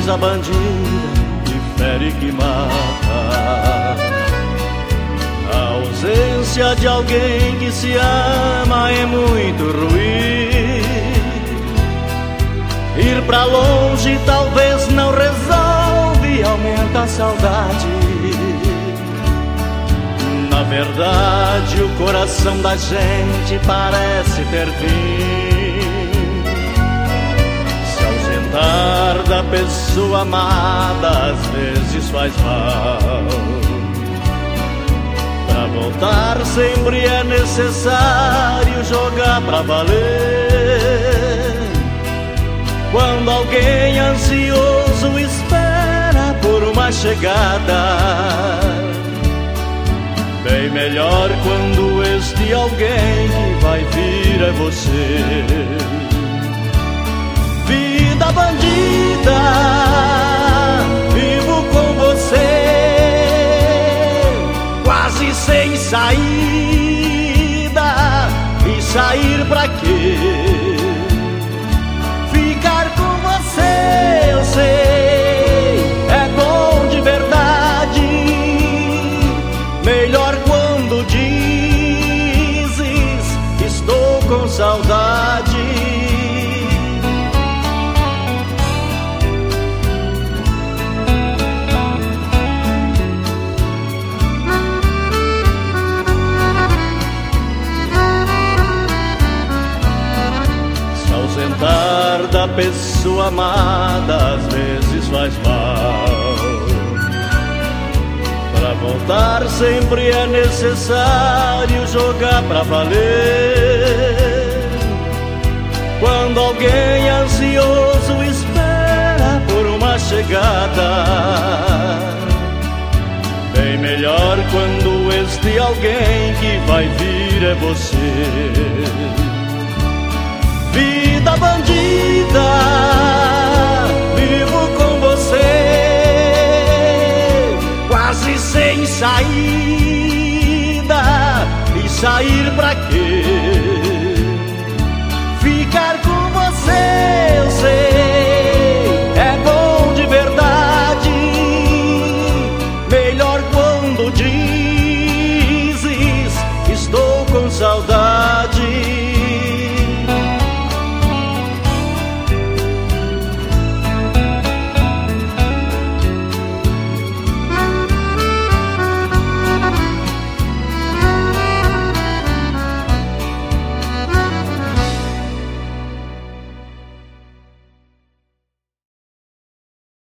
coisa bandida que fere, que mata. A ausência de alguém que se ama é muito ruim. Ir pra longe talvez não resolve, aumenta a saudade. Na verdade, o coração da gente parece ter fim. Se ausentar da pessoa amada às vezes faz mal. Pra voltar sempre é necessário jogar pra valer. Quando alguém ansioso espera por uma chegada, bem melhor quando este alguém que vai vir é você. Vida bandida, vivo com você, quase sem saída. E sair pra quê? Ficar com você, eu sei, é bom de verdade. Melhor quando dizes, estou com saudade. Se ausentar da pessoa amada às vezes faz mal. Pra voltar sempre é necessário jogar pra valer. Quando alguém ansioso espera por uma chegada, bem melhor quando este alguém que vai vir é você. Vida bandida, vivo com você, quase sem saída. E sair pra quê?